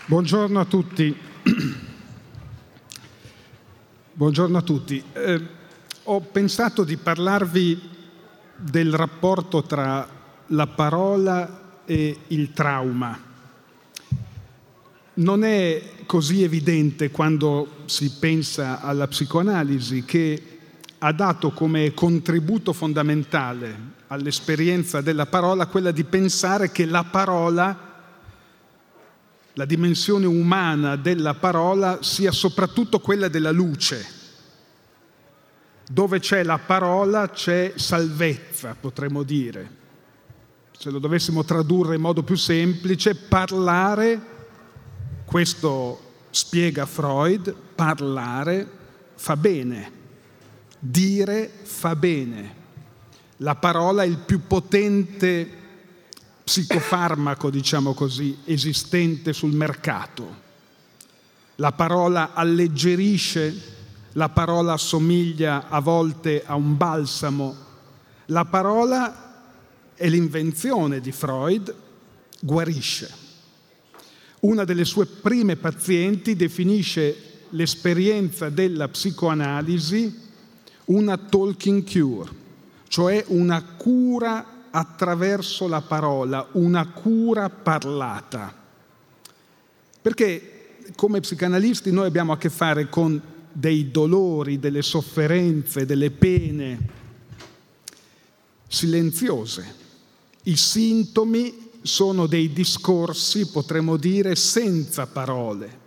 Buongiorno a tutti. Buongiorno a tutti. Ho pensato di parlarvi del rapporto tra la parola e il trauma. Non è così evidente quando si pensa alla psicoanalisi, che ha dato come contributo fondamentale all'esperienza della parola quella di pensare che la parola, la dimensione umana della parola, sia soprattutto quella della luce. Dove c'è la parola c'è salvezza, potremmo dire. Se lo dovessimo tradurre in modo più semplice, parlare, questo spiega Freud, parlare fa bene, dire fa bene. La parola è il più potente psicofarmaco, diciamo così, esistente sul mercato. La parola alleggerisce, la parola assomiglia a volte a un balsamo. La parola è l'invenzione di Freud, guarisce. Una delle sue prime pazienti definisce l'esperienza della psicoanalisi una talking cure, cioè una cura attraverso la parola, una cura parlata. Perché come psicanalisti noi abbiamo a che fare con dei dolori, delle sofferenze, delle pene silenziose. I sintomi sono dei discorsi, potremmo dire, senza parole.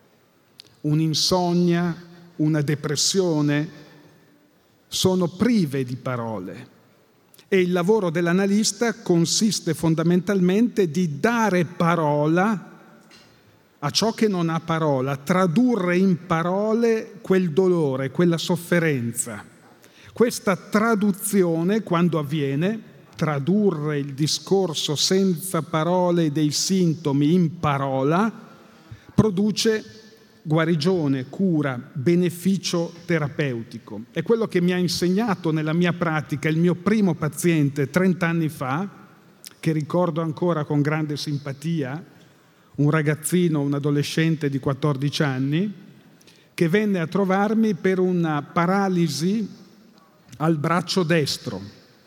Un'insonnia, una depressione sono prive di parole. E il lavoro dell'analista consiste fondamentalmente di dare parola a ciò che non ha parola, tradurre in parole quel dolore, quella sofferenza. Questa traduzione, quando avviene, tradurre il discorso senza parole dei sintomi in parola, produce guarigione, cura, beneficio terapeutico. È quello che mi ha insegnato nella mia pratica il mio primo paziente 30 anni fa, che ricordo ancora con grande simpatia, un ragazzino, un adolescente di 14 anni, che venne a trovarmi per una paralisi al braccio destro.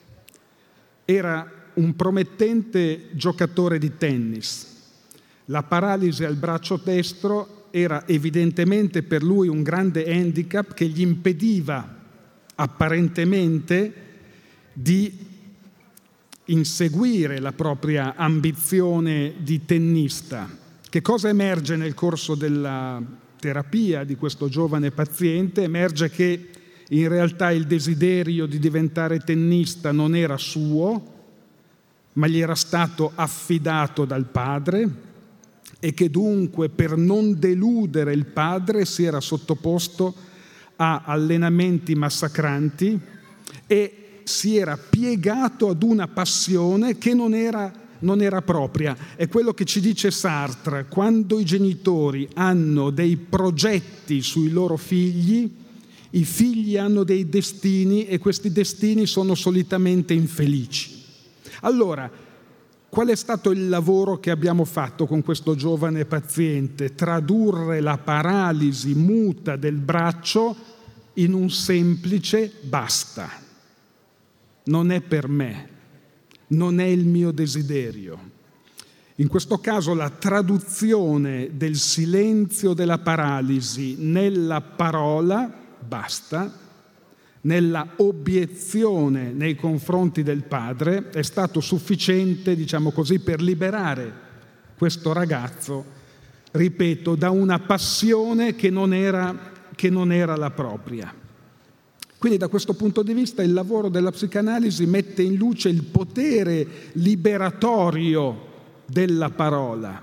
Era un promettente giocatore di tennis. La paralisi al braccio destro era evidentemente per lui un grande handicap che gli impediva apparentemente di inseguire la propria ambizione di tennista. Che cosa emerge nel corso della terapia di questo giovane paziente? Emerge che in realtà il desiderio di diventare tennista non era suo, ma gli era stato affidato dal padre, e che dunque per non deludere il padre si era sottoposto a allenamenti massacranti e si era piegato ad una passione che non era propria. È quello che ci dice Sartre: quando i genitori hanno dei progetti sui loro figli, i figli hanno dei destini e questi destini sono solitamente infelici. Allora, qual è stato il lavoro che abbiamo fatto con questo giovane paziente? Tradurre la paralisi muta del braccio in un semplice basta. Non è per me, non è il mio desiderio. In questo caso la traduzione del silenzio della paralisi nella parola basta, nella obiezione nei confronti del padre, è stato sufficiente, diciamo così, per liberare questo ragazzo, ripeto, da una passione che non era la propria. Quindi da questo punto di vista il lavoro della psicanalisi mette in luce il potere liberatorio della parola.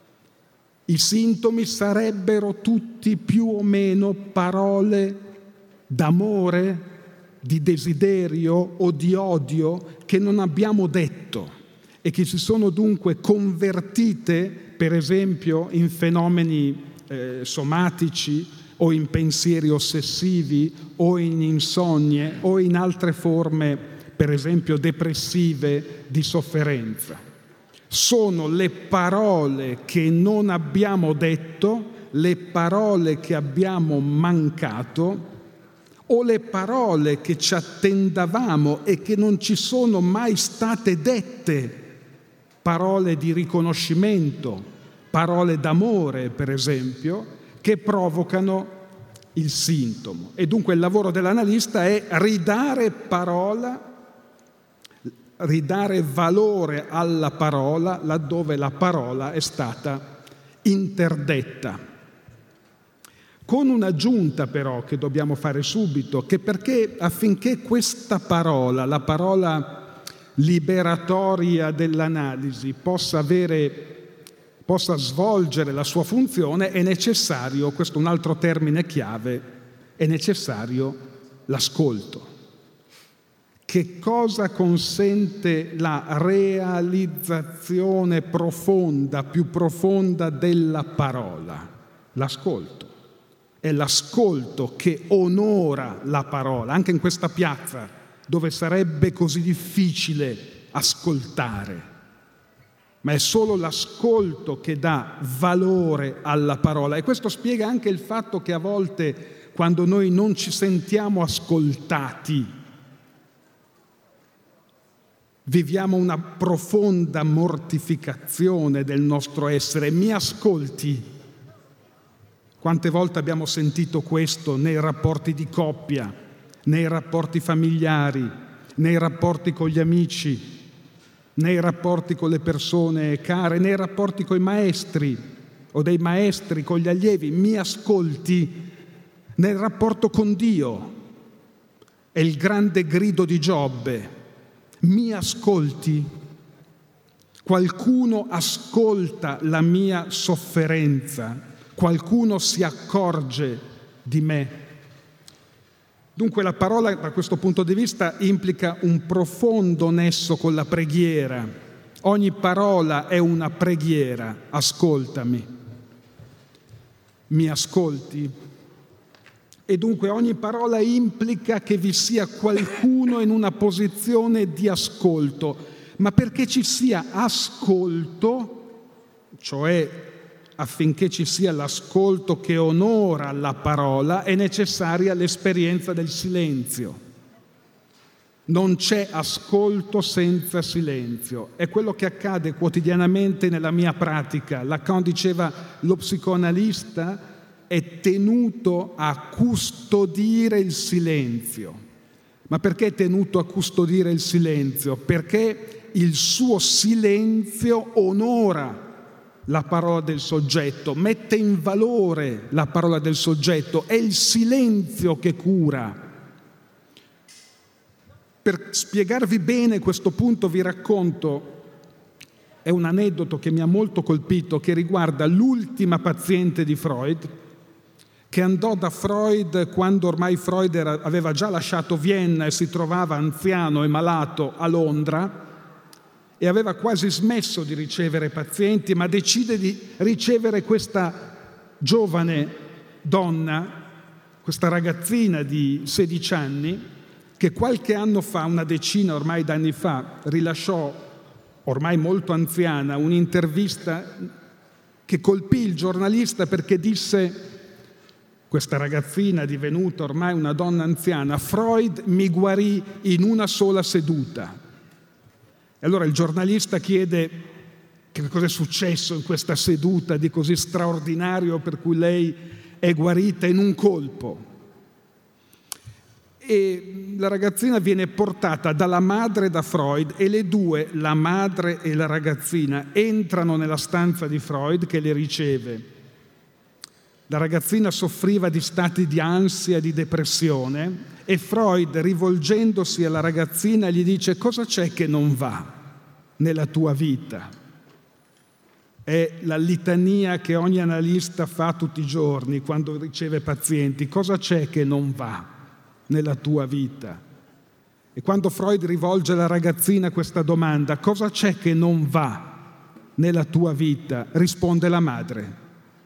I sintomi sarebbero tutti più o meno parole d'amore, di desiderio o di odio che non abbiamo detto e che si sono dunque convertite, per esempio, in fenomeni somatici o in pensieri ossessivi o in insonnie o in altre forme, per esempio, depressive di sofferenza. sono le parole che non abbiamo detto, le parole che abbiamo mancato o le parole che ci attendavamo e che non ci sono mai state dette, parole di riconoscimento, parole d'amore, per esempio, che provocano il sintomo. E dunque il lavoro dell'analista è ridare valore alla parola laddove la parola è stata interdetta. Con un'aggiunta però che dobbiamo fare subito, che perché affinché questa parola, la parola liberatoria dell'analisi, possa svolgere la sua funzione, è necessario, questo è un altro termine chiave, è necessario l'ascolto. Che cosa consente la realizzazione profonda, più profonda della parola? L'ascolto. È l'ascolto che onora la parola, anche in questa piazza dove sarebbe così difficile ascoltare. Ma è solo l'ascolto che dà valore alla parola. E questo spiega anche il fatto che a volte, quando noi non ci sentiamo ascoltati, viviamo una profonda mortificazione del nostro essere. Mi ascolti? Quante volte abbiamo sentito questo nei rapporti di coppia, nei rapporti familiari, nei rapporti con gli amici, nei rapporti con le persone care, nei rapporti con i maestri o dei maestri con gli allievi. Mi ascolti? Nel rapporto con Dio è il grande grido di Giobbe. Mi ascolti? Qualcuno ascolta la mia sofferenza, qualcuno si accorge di me. Dunque la parola da questo punto di vista implica un profondo nesso con la preghiera. Ogni parola è una preghiera. Ascoltami. Mi ascolti? E dunque ogni parola implica che vi sia qualcuno in una posizione di ascolto. Ma perché ci sia ascolto, cioè affinché ci sia l'ascolto che onora la parola, è necessaria l'esperienza del silenzio. Non c'è ascolto senza silenzio. È quello che accade quotidianamente nella mia pratica. Lacan diceva: lo psicoanalista è tenuto a custodire il silenzio. Ma perché è tenuto a custodire il silenzio? Perché il suo silenzio onora la parola del soggetto, mette in valore la parola del soggetto, è il silenzio che cura. Per spiegarvi bene questo punto vi racconto, è un aneddoto che mi ha molto colpito, che riguarda l'ultima paziente di Freud, che andò da Freud quando ormai Freud aveva già lasciato Vienna e si trovava anziano e malato a Londra, e aveva quasi smesso di ricevere pazienti, ma decide di ricevere questa giovane donna, questa ragazzina di 16 anni, che qualche anno fa, una decina ormai d'anni fa, rilasciò, ormai molto anziana, un'intervista che colpì il giornalista perché disse: questa ragazzina divenuta ormai una donna anziana, Freud mi guarì in una sola seduta. E allora il giornalista chiede: che cosa è successo in questa seduta di così straordinario per cui lei è guarita in un colpo? E la ragazzina viene portata dalla madre da Freud e le due, la madre e la ragazzina, entrano nella stanza di Freud che le riceve. La ragazzina soffriva di stati di ansia, di depressione, e Freud, rivolgendosi alla ragazzina, gli dice: cosa c'è che non va nella tua vita? È la litania che ogni analista fa tutti i giorni quando riceve pazienti. Cosa c'è che non va nella tua vita? E quando Freud rivolge alla ragazzina questa domanda: cosa c'è che non va nella tua vita? Risponde la madre.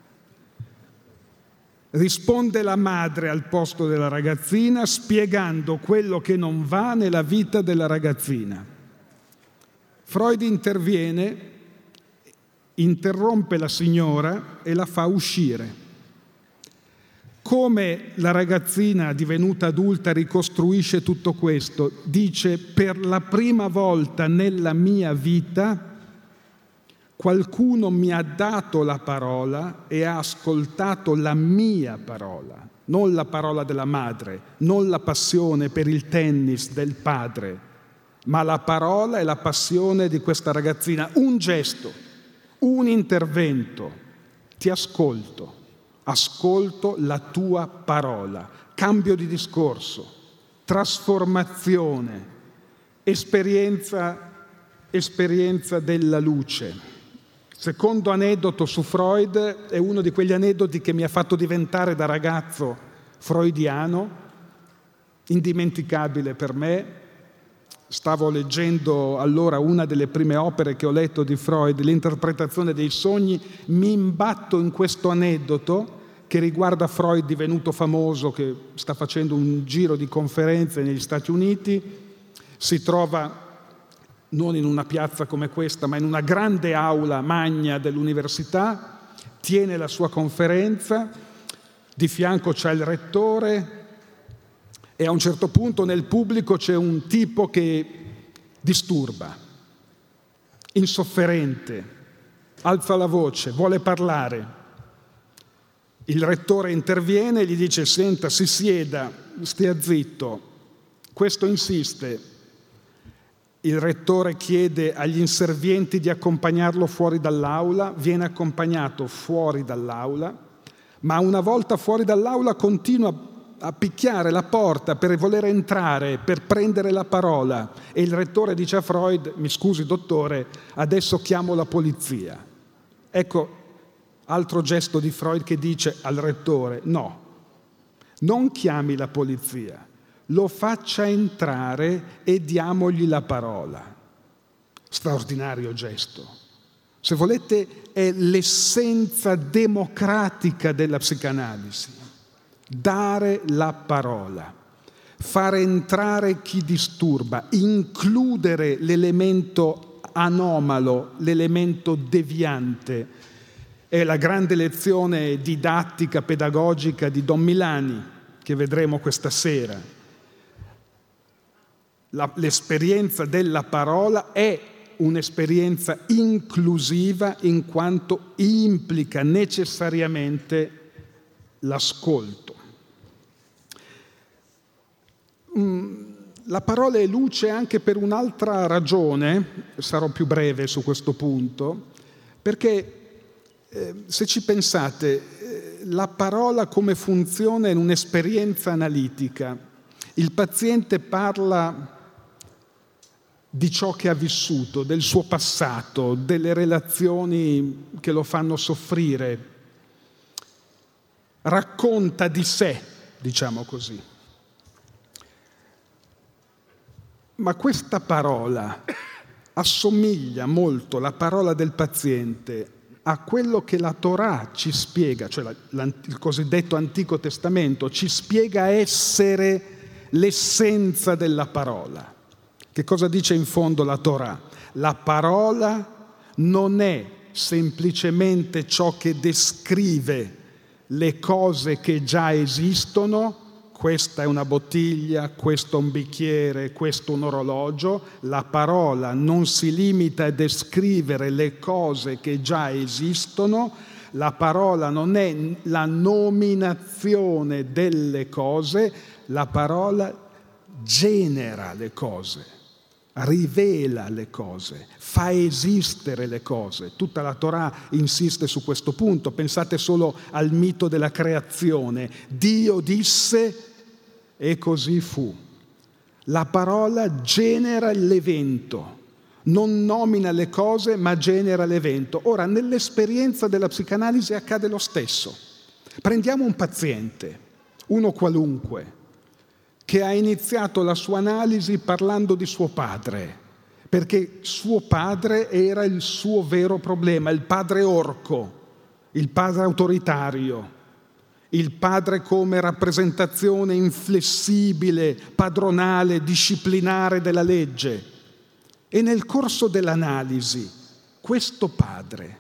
Risponde la madre al posto della ragazzina, spiegando quello che non va nella vita della ragazzina. Freud interviene interrompe la signora e la fa uscire. Come la ragazzina divenuta adulta ricostruisce tutto questo? Dice: per la prima volta nella mia vita qualcuno mi ha dato la parola e ha ascoltato la mia parola, non la parola della madre, non la passione per il tennis del padre, ma la parola e la passione di questa ragazzina. Un gesto, un intervento, ti ascolto. Ascolto la tua parola, cambio di discorso, trasformazione, esperienza della luce. Secondo aneddoto su Freud, è uno di quegli aneddoti che mi ha fatto diventare da ragazzo freudiano, indimenticabile per me. Stavo leggendo allora una delle prime opere che ho letto di Freud, l'interpretazione dei sogni. Mi imbatto in questo aneddoto che riguarda Freud divenuto famoso, che sta facendo un giro di conferenze negli Stati Uniti. Si trova non in una piazza come questa, ma in una grande aula magna dell'università, tiene la sua conferenza, di fianco c'è il rettore, e a un certo punto nel pubblico c'è un tipo che disturba, insofferente, alza la voce, vuole parlare. Il rettore interviene e gli dice: senta, si sieda, stia zitto. Questo insiste. Il rettore chiede agli inservienti di accompagnarlo fuori dall'aula, viene accompagnato fuori dall'aula, ma una volta fuori dall'aula continua a picchiare la porta per voler entrare, per prendere la parola, e il rettore dice a Freud: mi scusi dottore, adesso chiamo la polizia. Ecco, altro gesto di Freud che dice al rettore: no, non chiami la polizia, lo faccia entrare e diamogli la parola. Straordinario gesto. Se volete, è l'essenza democratica della psicanalisi. Dare la parola, fare entrare chi disturba, includere l'elemento anomalo, l'elemento deviante. È la grande lezione didattica, pedagogica di Don Milani, che vedremo questa sera. L'esperienza della parola è un'esperienza inclusiva in quanto implica necessariamente l'ascolto. La parola è luce anche per un'altra ragione, sarò più breve su questo punto, perché se ci pensate, la parola come funzione in un'esperienza analitica. Il paziente parla di ciò che ha vissuto, del suo passato, delle relazioni che lo fanno soffrire, racconta di sé, diciamo così. Ma questa parola assomiglia molto, la parola del paziente, a quello che la Torah ci spiega, cioè il cosiddetto Antico Testamento, ci spiega essere l'essenza della parola. Che cosa dice in fondo la Torah? La parola non è semplicemente ciò che descrive le cose che già esistono. Questa è una bottiglia, questo è un bicchiere, questo è un orologio. La parola non si limita a descrivere le cose che già esistono. La parola non è la nominazione delle cose, la parola genera le cose, rivela le cose, fa esistere le cose. Tutta la Torah insiste su questo punto. Pensate solo al mito della creazione. Dio disse e così fu. La parola genera l'evento, non nomina le cose ma genera l'evento. Ora, nell'esperienza della psicanalisi accade lo stesso. Prendiamo un paziente, uno qualunque, che ha iniziato la sua analisi parlando di suo padre, perché suo padre era il suo vero problema, il padre orco, il padre autoritario, il padre come rappresentazione inflessibile, padronale, disciplinare della legge. E nel corso dell'analisi, questo padre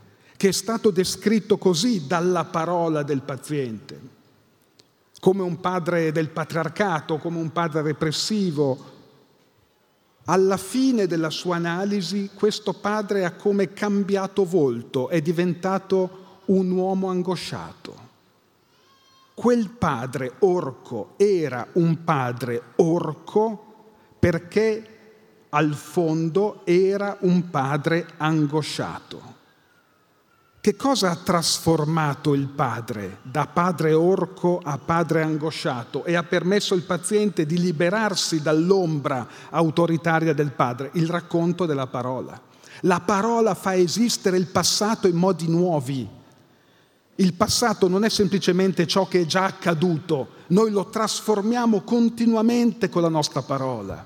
che è stato descritto così dalla parola del paziente, come un padre del patriarcato, come un padre repressivo. Alla fine della sua analisi, questo padre ha come cambiato volto, è diventato un uomo angosciato. Quel padre orco era un padre orco perché al fondo era un padre angosciato. Che cosa ha trasformato il padre da padre orco a padre angosciato e ha permesso al paziente di liberarsi dall'ombra autoritaria del padre? Il racconto della parola. La parola fa esistere il passato in modi nuovi. Il passato non è semplicemente ciò che è già accaduto, noi lo trasformiamo continuamente con la nostra parola.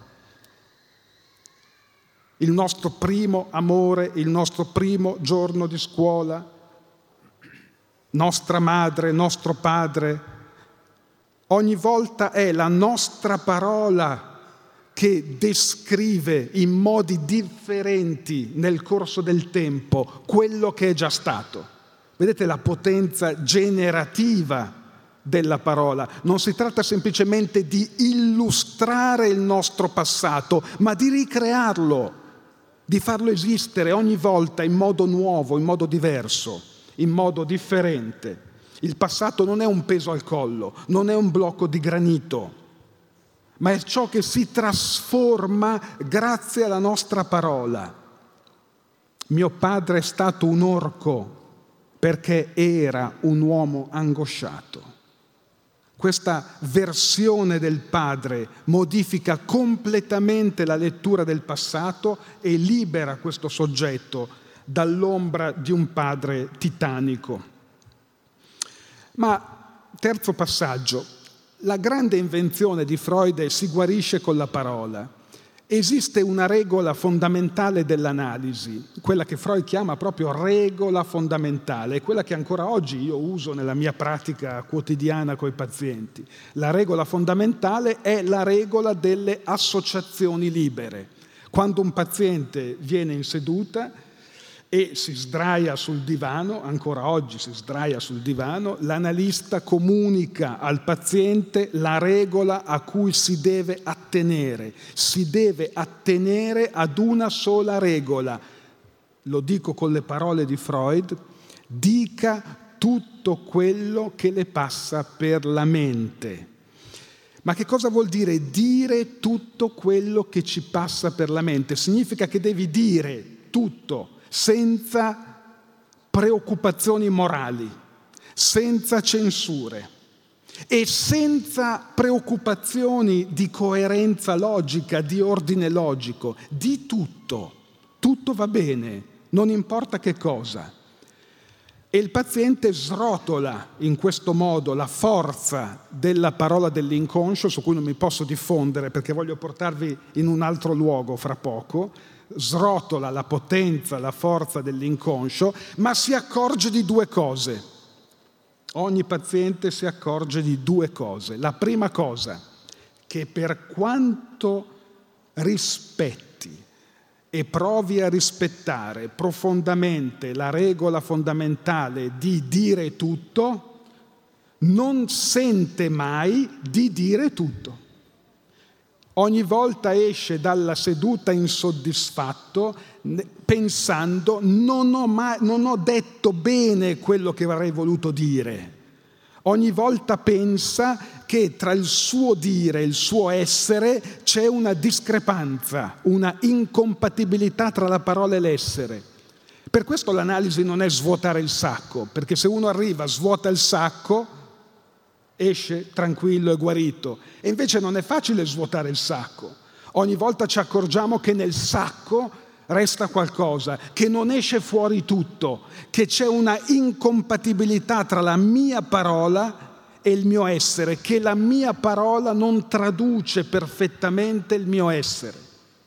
Il nostro primo amore, il nostro primo giorno di scuola, nostra madre, nostro padre, ogni volta è la nostra parola che descrive in modi differenti nel corso del tempo quello che è già stato. Vedete la potenza generativa della parola. Non si tratta semplicemente di illustrare il nostro passato, ma di ricrearlo, di farlo esistere ogni volta in modo nuovo, in modo diverso, in modo differente. Il passato non è un peso al collo, non è un blocco di granito, ma è ciò che si trasforma grazie alla nostra parola. Mio padre è stato un orco perché era un uomo angosciato. Questa versione del padre modifica completamente la lettura del passato e libera questo soggetto dall'ombra di un padre titanico. Ma terzo passaggio, la grande invenzione di Freud è: si guarisce con la parola. Esiste una regola fondamentale dell'analisi, quella che Freud chiama proprio regola fondamentale, quella che ancora oggi io uso nella mia pratica quotidiana con i pazienti. La regola fondamentale è la regola delle associazioni libere. Quando un paziente viene in seduta e si sdraia sul divano, ancora oggi si sdraia sul divano, l'analista comunica al paziente la regola a cui si deve attenere. Si deve attenere ad una sola regola. Lo dico con le parole di Freud: dica tutto quello che le passa per la mente. Ma che cosa vuol dire dire tutto quello che ci passa per la mente? Significa che devi dire tutto, senza preoccupazioni morali, senza censure e senza preoccupazioni di coerenza logica, di ordine logico, di tutto. Tutto va bene, non importa che cosa. E il paziente srotola in questo modo la forza della parola dell'inconscio, su cui non mi posso diffondere perché voglio portarvi in un altro luogo fra poco. Srotola la potenza, la forza dell'inconscio, ma si accorge di due cose. Ogni paziente si accorge di due cose. La prima cosa, che per quanto rispetti e provi a rispettare profondamente la regola fondamentale di dire tutto, non sente mai di dire tutto. Ogni volta esce dalla seduta insoddisfatto pensando non ho detto bene quello che avrei voluto dire. Ogni volta pensa che tra il suo dire e il suo essere c'è una discrepanza, una incompatibilità tra la parola e l'essere. Per questo l'analisi non è svuotare il sacco, perché se uno arriva, svuota il sacco, esce tranquillo e guarito. E invece non è facile svuotare il sacco. Ogni volta ci accorgiamo che nel sacco resta qualcosa, che non esce fuori tutto, che c'è una incompatibilità tra la mia parola e il mio essere, che la mia parola non traduce perfettamente il mio essere.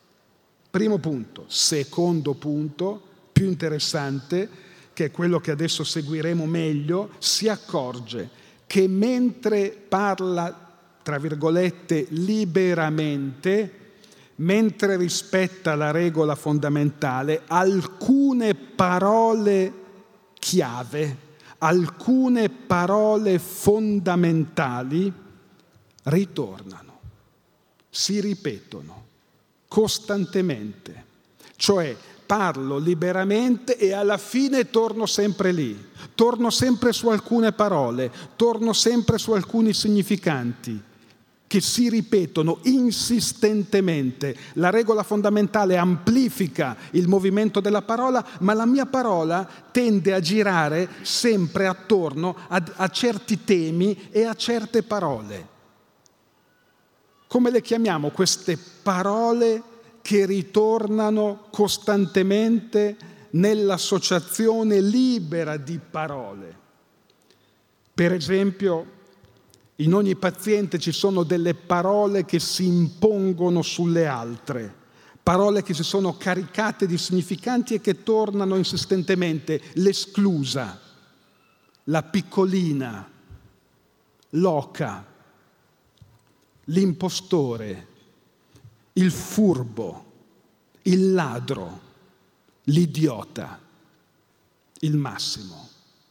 Primo punto. Secondo punto, più interessante, che è quello che adesso seguiremo meglio, si accorge che mentre parla, tra virgolette, liberamente, mentre rispetta la regola fondamentale, alcune parole chiave, alcune parole fondamentali ritornano, si ripetono costantemente. Cioè parlo liberamente e alla fine torno sempre lì, torno sempre su alcune parole, torno sempre su alcuni significanti che si ripetono insistentemente. La regola fondamentale amplifica il movimento della parola, ma la mia parola tende a girare sempre attorno a certi temi e a certe parole. Come le chiamiamo queste parole che ritornano costantemente nell'associazione libera di parole? Per esempio, in ogni paziente ci sono delle parole che si impongono sulle altre, parole che si sono caricate di significanti e che tornano insistentemente: l'esclusa, la piccolina, l'oca, l'impostore, il furbo, il ladro, l'idiota, il massimo.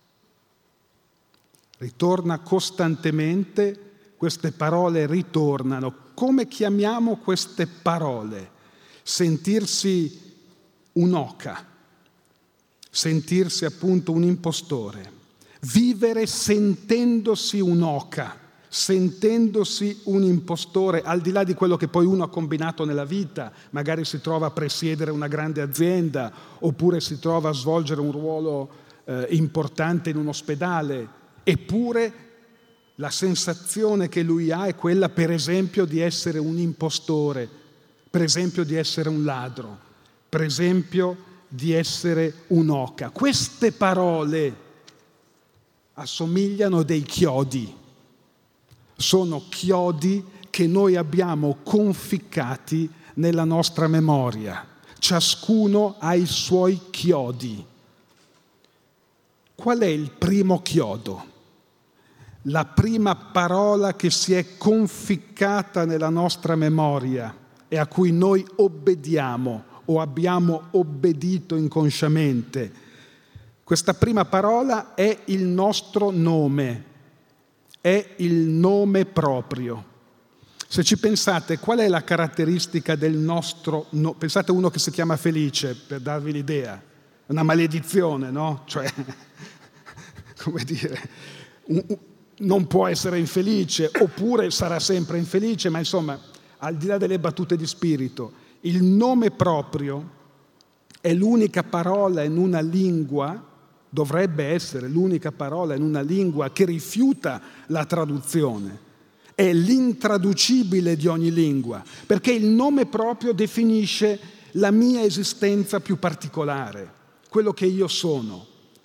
Ritorna costantemente, queste parole ritornano. Come chiamiamo queste parole? Sentirsi un'oca, sentirsi appunto un impostore, vivere sentendosi un'oca, sentendosi un impostore, al di là di quello che poi uno ha combinato nella vita. Magari si trova a presiedere una grande azienda, oppure si trova a svolgere un ruolo importante in un ospedale. Eppure la sensazione che lui ha è quella, per esempio, di essere un impostore, per esempio di essere un ladro, per esempio di essere un'oca. Queste parole assomigliano dei chiodi, sono chiodi che noi abbiamo conficcati nella nostra memoria. Ciascuno ha i suoi chiodi. Qual è il primo chiodo? La prima parola che si è conficcata nella nostra memoria e a cui noi obbediamo o abbiamo obbedito inconsciamente. Questa prima parola è il nostro nome, è il nome proprio. Se ci pensate, qual è la caratteristica del nostro nome? Pensate a uno che si chiama Felice, per darvi l'idea. Una maledizione, no? Cioè, come dire, non può essere infelice, oppure sarà sempre infelice, ma insomma, al di là delle battute di spirito, il nome proprio è l'unica parola in una lingua, dovrebbe essere l'unica parola in una lingua che rifiuta la traduzione. È l'intraducibile di ogni lingua, perché il nome proprio definisce la mia esistenza più particolare, quello che io sono.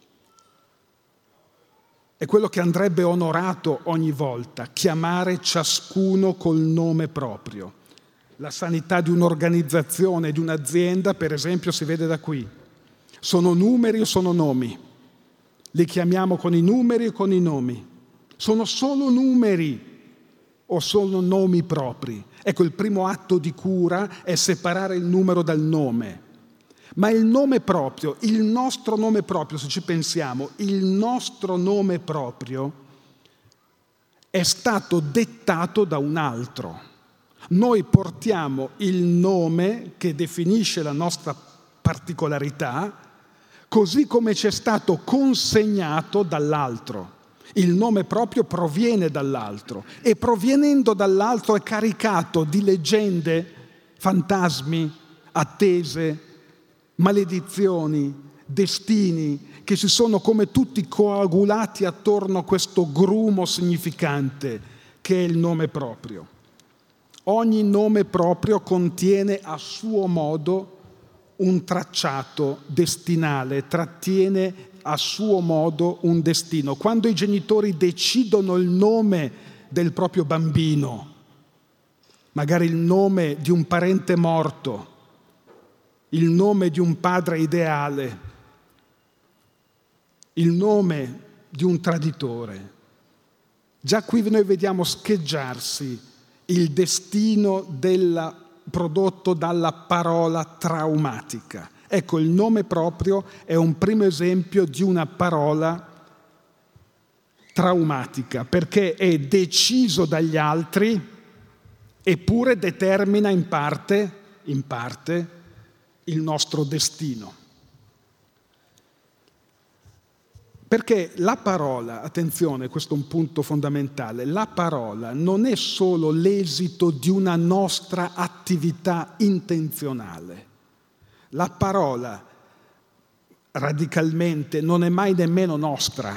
È quello che andrebbe onorato ogni volta, chiamare ciascuno col nome proprio. La sanità di un'organizzazione, di un'azienda, per esempio, si vede da qui. Sono numeri o sono nomi? Li chiamiamo con i numeri o con i nomi? Sono solo numeri o sono nomi propri? Ecco, il primo atto di cura è separare il numero dal nome. Ma il nome proprio, il nostro nome proprio, se ci pensiamo, il nostro nome proprio è stato dettato da un altro. Noi portiamo il nome che definisce la nostra particolarità, così come ci è stato consegnato dall'altro. Il nome proprio proviene dall'altro e provenendo dall'altro è caricato di leggende, fantasmi, attese, maledizioni, destini che si sono come tutti coagulati attorno a questo grumo significante che è il nome proprio. Ogni nome proprio contiene a suo modo un tracciato destinale, trattiene a suo modo un destino. Quando i genitori decidono il nome del proprio bambino, magari il nome di un parente morto, il nome di un padre ideale, il nome di un traditore. Già qui noi vediamo scheggiarsi il destino prodotto dalla parola traumatica. Ecco, il nome proprio è un primo esempio di una parola traumatica, perché è deciso dagli altri, eppure determina in parte il nostro destino. Perché la parola, attenzione, questo è un punto fondamentale, la parola non è solo l'esito di una nostra attività intenzionale. La parola radicalmente non è mai nemmeno nostra.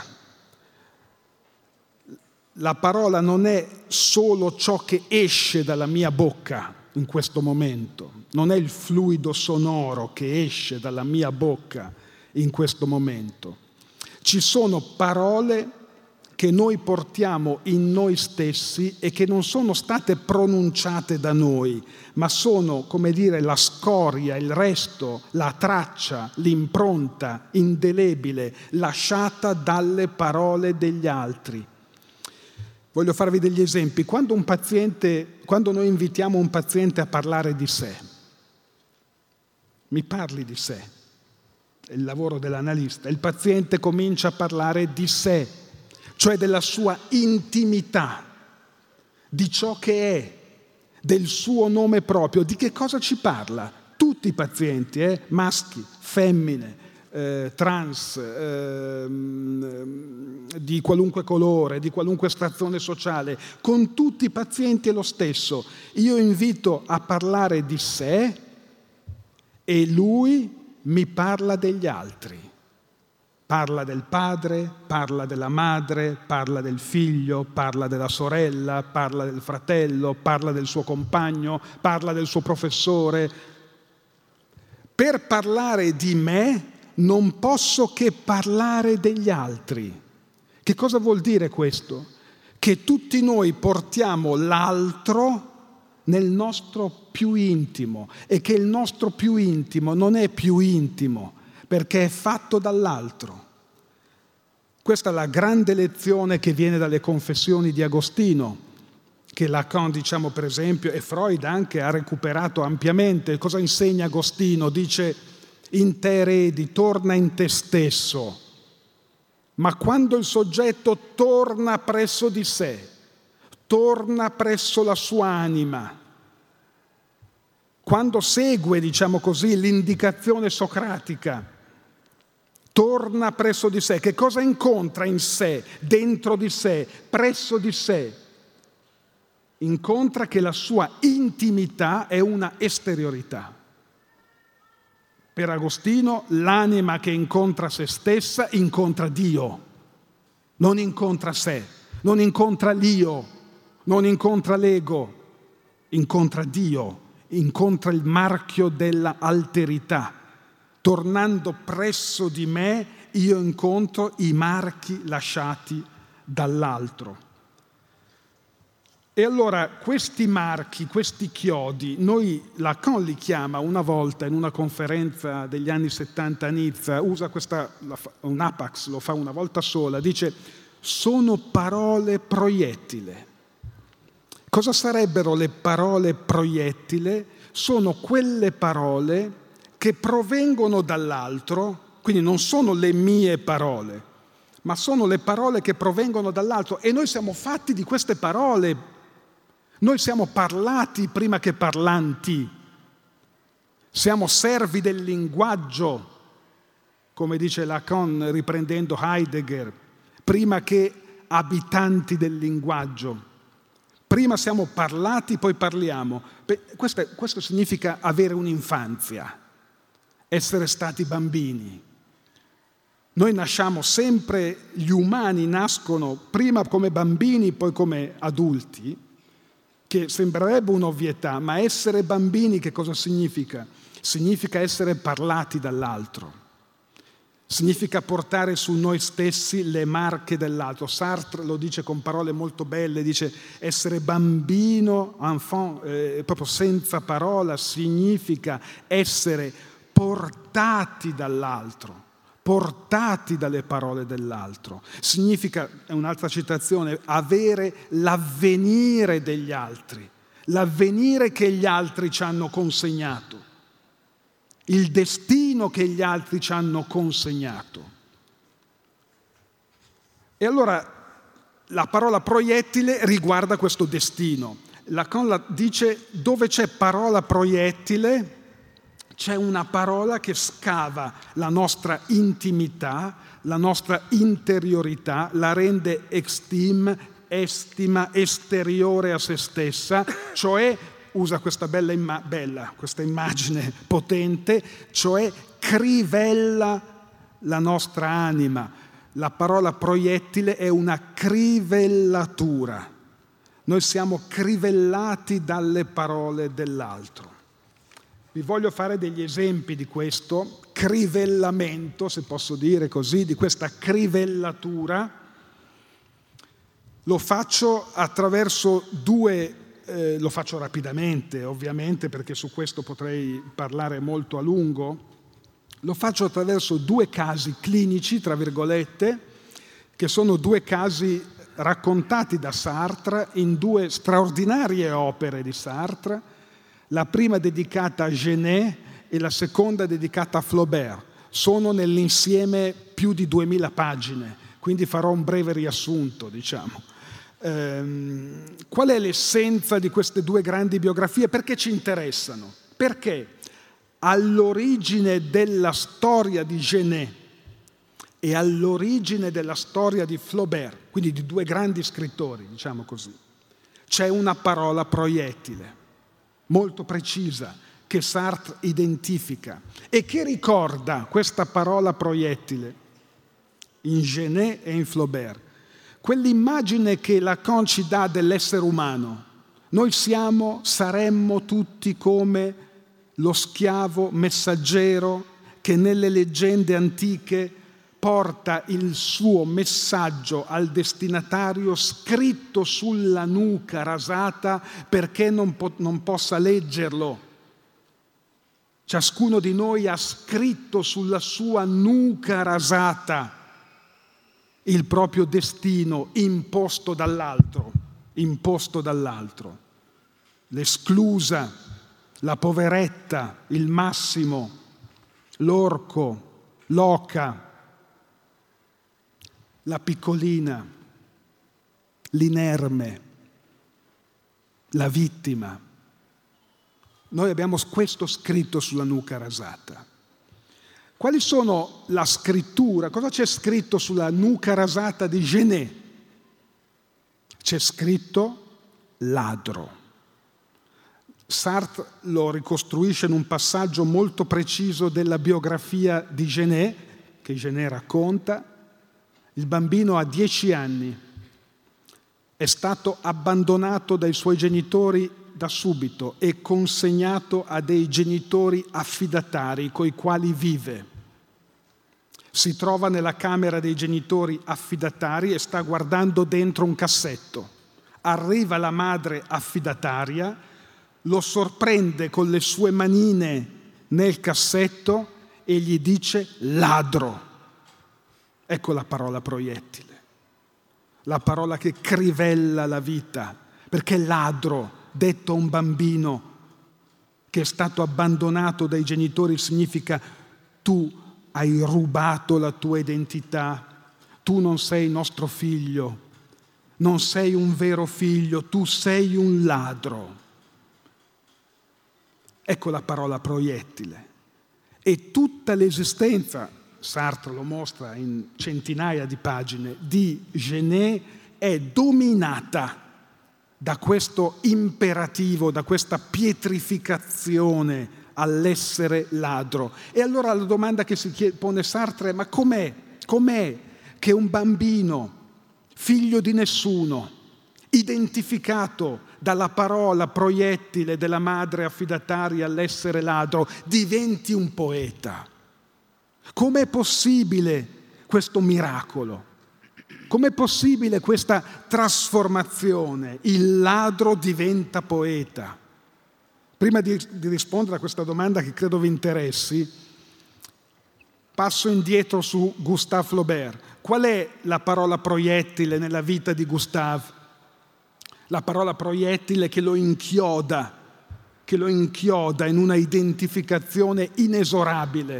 La parola non è solo ciò che esce dalla mia bocca in questo momento, non è il fluido sonoro che esce dalla mia bocca in questo momento. Ci sono parole che noi portiamo in noi stessi e che non sono state pronunciate da noi, ma sono, come dire, la scoria, il resto, la traccia, l'impronta indelebile lasciata dalle parole degli altri. Voglio farvi degli esempi. Quando noi invitiamo un paziente a parlare di sé, mi parli di sé. È il lavoro dell'analista. Il paziente comincia a parlare di sé, cioè della sua intimità, di ciò che è, del suo nome proprio. Di che cosa ci parla? Tutti i pazienti, maschi, femmine, trans, di qualunque colore, di qualunque estrazione sociale, con tutti i pazienti è lo stesso. Io invito a parlare di sé e lui mi parla degli altri. Parla del padre, parla della madre, parla del figlio, parla della sorella, parla del fratello, parla del suo compagno, parla del suo professore. Per parlare di me non posso che parlare degli altri. Che cosa vuol dire questo? Che tutti noi portiamo l'altro nel nostro più intimo e che il nostro più intimo non è più intimo perché è fatto dall'altro. Questa è la grande lezione che viene dalle confessioni di Agostino, che Lacan, diciamo per esempio, e Freud anche ha recuperato ampiamente. Cosa insegna Agostino? Dice: in te eredi, torna in te stesso. Ma quando il soggetto torna presso di sé, torna presso la sua anima, quando segue, diciamo così, l'indicazione socratica, torna presso di sé, che cosa incontra in sé, dentro di sé, presso di sé? Incontra che la sua intimità è una esteriorità. Per Agostino l'anima che incontra se stessa incontra Dio, non incontra sé, non incontra l'io, non incontra l'ego, incontra Dio, incontra il marchio della alterità. Tornando presso di me io incontro i marchi lasciati dall'altro. E allora questi marchi, questi chiodi, Lacan li chiama una volta in una conferenza degli anni 70 a Nizza, usa un apax, lo fa una volta sola, dice: sono parole proiettile. Cosa sarebbero le parole proiettile? Sono quelle parole che provengono dall'altro, quindi non sono le mie parole, ma sono le parole che provengono dall'altro, e noi siamo fatti di queste parole. Noi siamo parlati prima che parlanti, siamo servi del linguaggio, come dice Lacan riprendendo Heidegger, prima che abitanti del linguaggio. Prima siamo parlati, poi parliamo. Questo significa avere un'infanzia, essere stati bambini. Noi nasciamo sempre, gli umani nascono prima come bambini, poi come adulti, che sembrerebbe un'ovvietà, ma essere bambini che cosa significa? Significa essere parlati dall'altro, significa portare su noi stessi le marche dell'altro. Sartre lo dice con parole molto belle, dice: essere bambino, enfant, proprio senza parola, significa essere portati dall'altro, portati dalle parole dell'altro. Significa, è un'altra citazione, avere l'avvenire degli altri, l'avvenire che gli altri ci hanno consegnato, il destino destino che gli altri ci hanno consegnato. E allora la parola proiettile riguarda questo destino. Lacan dice: dove c'è parola proiettile c'è una parola che scava la nostra intimità, la nostra interiorità, la rende estima, esteriore a se stessa, cioè, usa questa questa immagine potente, cioè crivella la nostra anima. La parola proiettile è una crivellatura. Noi siamo crivellati dalle parole dell'altro. Vi voglio fare degli esempi di questo crivellamento, se posso dire così, di questa crivellatura. Lo faccio attraverso lo faccio rapidamente ovviamente perché su questo potrei parlare molto a lungo. Lo faccio attraverso 2 casi clinici, tra virgolette, che sono 2 casi raccontati da Sartre in 2 straordinarie opere di Sartre, la prima dedicata a Genet e la seconda dedicata a Flaubert. Sono nell'insieme più di 2000 pagine, quindi farò un breve riassunto, diciamo. Qual è l'essenza di queste 2 grandi biografie? Perché ci interessano? Perché all'origine della storia di Genet e all'origine della storia di Flaubert, quindi di 2 grandi scrittori, diciamo così, c'è una parola proiettile molto precisa che Sartre identifica e che ricorda questa parola proiettile in Genet e in Flaubert. Quell'immagine che Lacan ci dà dell'essere umano. Noi saremmo tutti come lo schiavo messaggero che nelle leggende antiche porta il suo messaggio al destinatario scritto sulla nuca rasata perché non possa leggerlo. Ciascuno di noi ha scritto sulla sua nuca rasata il proprio destino imposto dall'altro, l'esclusa, la poveretta, il Massimo, l'orco, l'oca, la piccolina, l'inerme, la vittima. Noi abbiamo questo scritto sulla nuca rasata. Quali sono la scrittura? Cosa c'è scritto sulla nuca rasata di Genet? C'è scritto ladro. Sartre lo ricostruisce in un passaggio molto preciso della biografia di Genet, che Genet racconta. Il bambino ha 10 anni, è stato abbandonato dai suoi genitori da subito e consegnato a dei genitori affidatari coi quali vive. Si trova nella camera dei genitori affidatari e sta guardando dentro un cassetto. Arriva la madre affidataria, lo sorprende con le sue manine nel cassetto e gli dice ladro. Ecco la parola proiettile, la parola che crivella la vita, perché ladro, detto a un bambino che è stato abbandonato dai genitori, significa tu hai rubato la tua identità, tu non sei nostro figlio, non sei un vero figlio, tu sei un ladro. Ecco la parola proiettile. E tutta l'esistenza, Sartre lo mostra in centinaia di pagine, di Genet è dominata da questo imperativo, da questa pietrificazione all'essere ladro. E allora la domanda che si pone Sartre è: ma com'è che un bambino, figlio di nessuno, identificato dalla parola proiettile della madre affidataria all'essere ladro, diventi un poeta? Com'è possibile questo miracolo? Com'è possibile questa trasformazione? Il ladro diventa poeta. Prima di rispondere a questa domanda che credo vi interessi, passo indietro su Gustave Flaubert. Qual è la parola proiettile nella vita di Gustave? La parola proiettile che lo inchioda in una identificazione inesorabile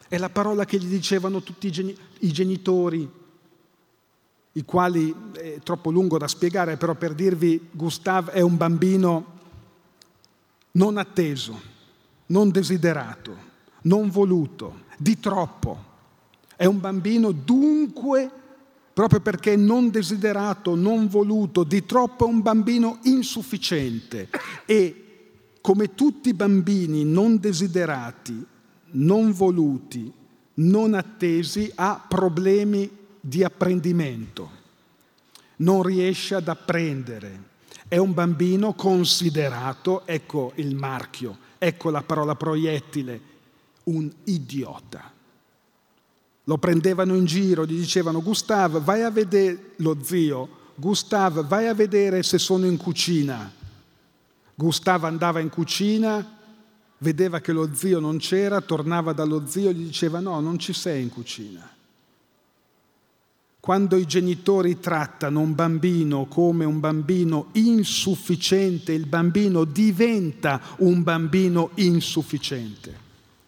È la parola che gli dicevano tutti i genitori, i quali, è troppo lungo da spiegare, però per dirvi, Gustave è un bambino non atteso, non desiderato, non voluto, di troppo. È un bambino dunque, proprio perché non desiderato, non voluto, di troppo, è un bambino insufficiente. E come tutti i bambini non desiderati, non voluti, non attesi, ha problemi di apprendimento. Non riesce ad apprendere. È un bambino considerato, ecco il marchio, ecco la parola proiettile, un idiota. Lo prendevano in giro, gli dicevano: Gustave, vai a vedere, lo zio, Gustave, vai a vedere se sono in cucina. Gustave andava in cucina, vedeva che lo zio non c'era, tornava dallo zio e gli diceva: no, non ci sei in cucina. Quando i genitori trattano un bambino come un bambino insufficiente, il bambino diventa un bambino insufficiente.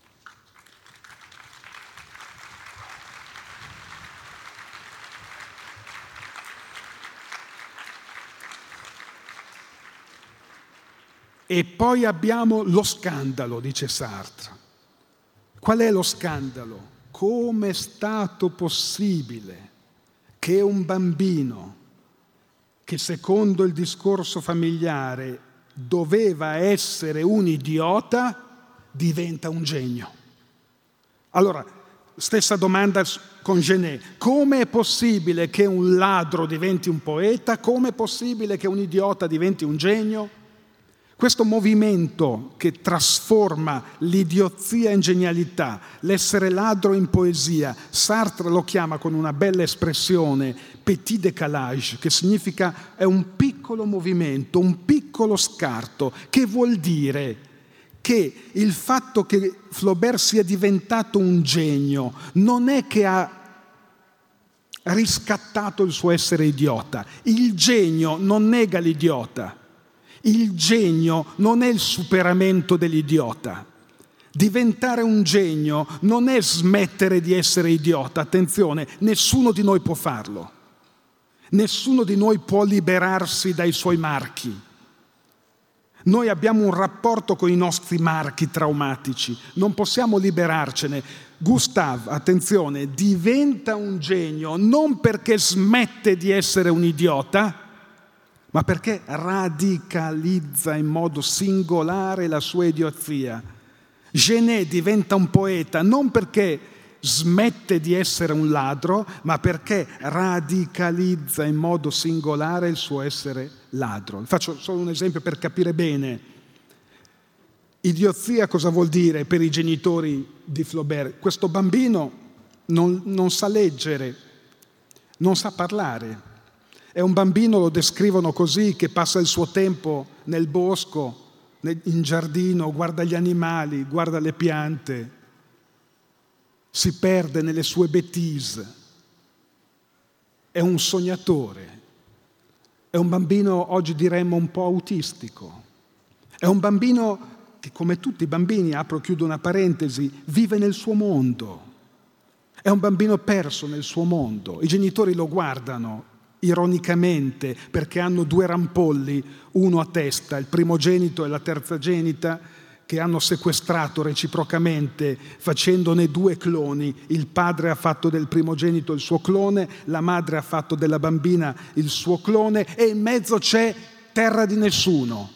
E poi abbiamo lo scandalo, dice Sartre. Qual è lo scandalo? Come è stato possibile che un bambino che secondo il discorso familiare doveva essere un idiota diventa un genio? Allora, stessa domanda con Genet. Come è possibile che un ladro diventi un poeta? Come è possibile che un idiota diventi un genio? Questo movimento che trasforma l'idiozia in genialità, l'essere ladro in poesia, Sartre lo chiama con una bella espressione petit décalage, che significa è un piccolo movimento, un piccolo scarto, che vuol dire che il fatto che Flaubert sia diventato un genio non è che ha riscattato il suo essere idiota. Il genio non nega l'idiota. Il genio non è il superamento dell'idiota. Diventare un genio non è smettere di essere idiota. Attenzione, nessuno di noi può farlo. Nessuno di noi può liberarsi dai suoi marchi. Noi abbiamo un rapporto con i nostri marchi traumatici, non possiamo liberarcene. Gustave, attenzione, diventa un genio non perché smette di essere un idiota, ma perché radicalizza in modo singolare la sua idiozia. Genet diventa un poeta non perché smette di essere un ladro, ma perché radicalizza in modo singolare il suo essere ladro. Faccio solo un esempio per capire bene. Idiozia cosa vuol dire per i genitori di Flaubert? Questo bambino non sa leggere, non sa parlare. È un bambino, lo descrivono così, che passa il suo tempo nel bosco, in giardino, guarda gli animali, guarda le piante, si perde nelle sue bêtise. È un sognatore. È un bambino, oggi diremmo, un po' autistico. È un bambino che, come tutti i bambini, apro e chiudo una parentesi, vive nel suo mondo. È un bambino perso nel suo mondo. I genitori lo guardano ironicamente perché hanno due rampolli, uno a testa, il primogenito e la terzagenita, che hanno sequestrato reciprocamente facendone due cloni. Il padre ha fatto del primogenito il suo clone, la madre ha fatto della bambina il suo clone e in mezzo c'è terra di nessuno.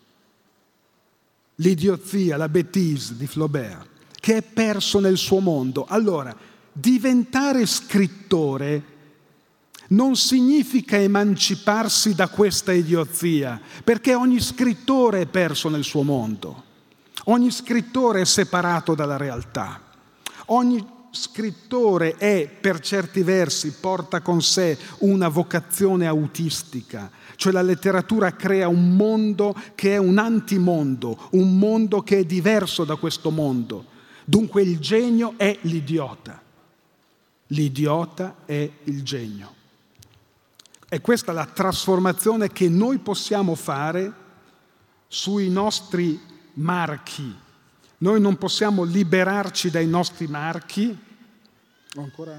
L'idiozia, la bêtise di Flaubert, che è perso nel suo mondo. Allora, diventare scrittore non significa emanciparsi da questa idiozia, perché ogni scrittore è perso nel suo mondo. Ogni scrittore è separato dalla realtà. Ogni scrittore è, per certi versi, porta con sé una vocazione autistica. Cioè la letteratura crea un mondo che è un antimondo, un mondo che è diverso da questo mondo. Dunque il genio è l'idiota. L'idiota è il genio. È questa la trasformazione che noi possiamo fare sui nostri marchi, Noi non possiamo liberarci dai nostri marchi. Ho ancora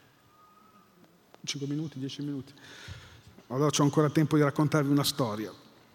5 minuti, 10 minuti. Allora c'ho ancora tempo di raccontarvi una storia.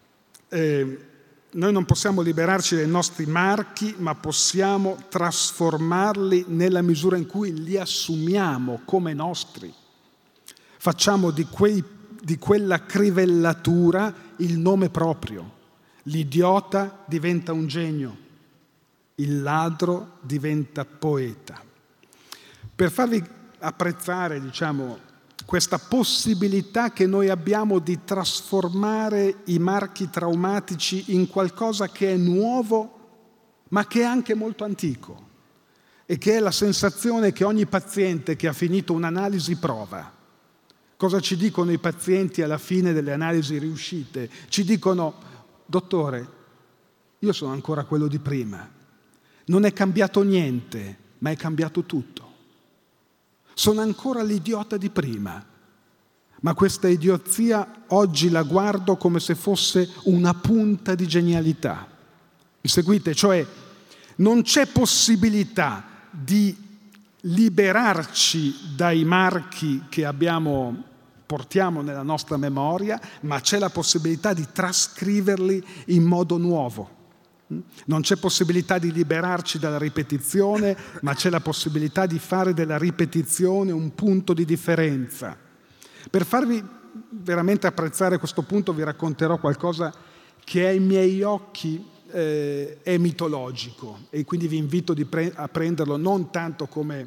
Noi non possiamo liberarci dai nostri marchi, ma possiamo trasformarli nella misura in cui li assumiamo come nostri. Facciamo di quella crivellatura il nome proprio. L'idiota diventa un genio, il ladro diventa poeta. Per farvi apprezzare, questa possibilità che noi abbiamo di trasformare i marchi traumatici in qualcosa che è nuovo, ma che è anche molto antico, e che è la sensazione che ogni paziente che ha finito un'analisi prova. Cosa ci dicono i pazienti alla fine delle analisi riuscite? Ci dicono: dottore, io sono ancora quello di prima. Non è cambiato niente, ma è cambiato tutto. Sono ancora l'idiota di prima, ma questa idiozia oggi la guardo come se fosse una punta di genialità. Mi seguite? Cioè, non c'è possibilità di liberarci dai marchi che portiamo nella nostra memoria, ma c'è la possibilità di trascriverli in modo nuovo. Non c'è possibilità di liberarci dalla ripetizione, ma c'è la possibilità di fare della ripetizione un punto di differenza. Per farvi veramente apprezzare questo punto vi racconterò qualcosa che ai miei occhi è mitologico, e quindi vi invito a prenderlo non tanto come,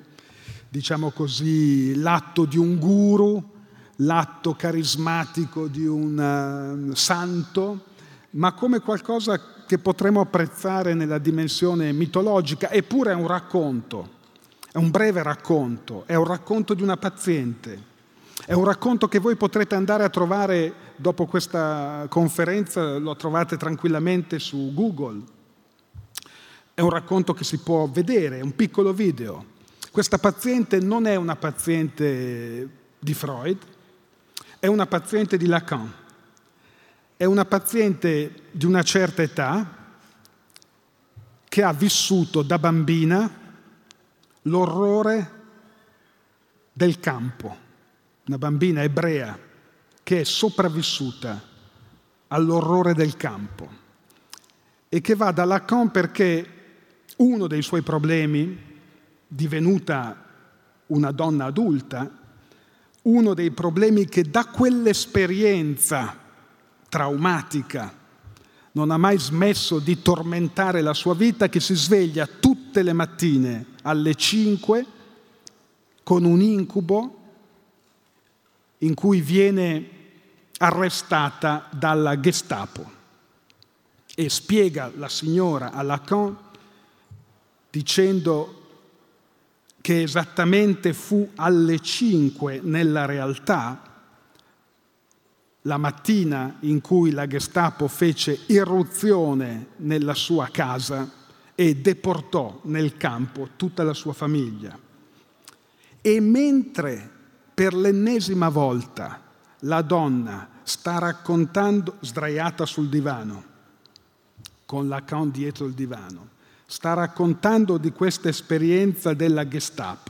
l'atto di un guru, l'atto carismatico di un santo, ma come qualcosa che potremo apprezzare nella dimensione mitologica. Eppure è un racconto, è un breve racconto, è un racconto di una paziente, è un racconto che voi potrete andare a trovare dopo questa conferenza, lo trovate tranquillamente su Google. È un racconto che si può vedere, è un piccolo video. Questa paziente non è una paziente di Freud, è una paziente di Lacan. È una paziente di una certa età che ha vissuto da bambina l'orrore del campo. Una bambina ebrea che è sopravvissuta all'orrore del campo e che va da Lacan perché uno dei suoi problemi, divenuta una donna adulta, uno dei problemi che da quell'esperienza traumatica non ha mai smesso di tormentare la sua vita, che si sveglia tutte le mattine alle 5 con un incubo in cui viene arrestata dalla Gestapo. E spiega la signora a Lacan dicendo che esattamente fu alle 5 nella realtà, la mattina in cui la Gestapo fece irruzione nella sua casa e deportò nel campo tutta la sua famiglia. E mentre per l'ennesima volta la donna sta raccontando, sdraiata sul divano, con Lacan dietro il divano, sta raccontando di questa esperienza della Gestapo,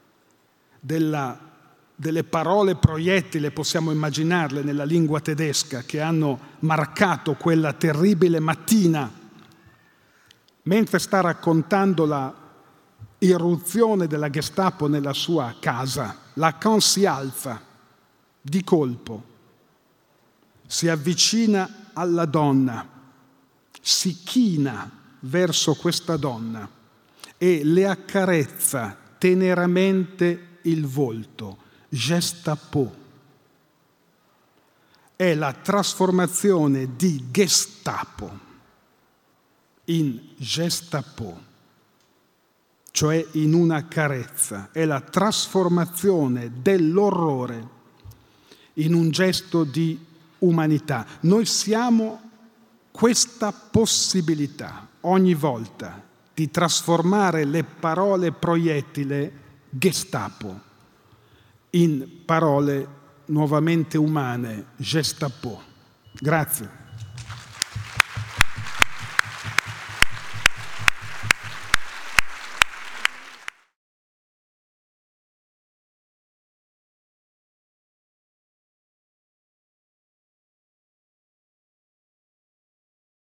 delle parole proiettile, possiamo immaginarle, nella lingua tedesca, che hanno marcato quella terribile mattina. Mentre sta raccontando la irruzione della Gestapo nella sua casa, Lacan si alza di colpo, si avvicina alla donna, si china verso questa donna e le accarezza teneramente il volto. Gestapo è la trasformazione di Gestapo in Gestapo, cioè in una carezza. È la trasformazione dell'orrore in un gesto di umanità. Noi siamo questa possibilità ogni volta di trasformare le parole proiettile Gestapo in parole nuovamente umane, Gestapo. Grazie.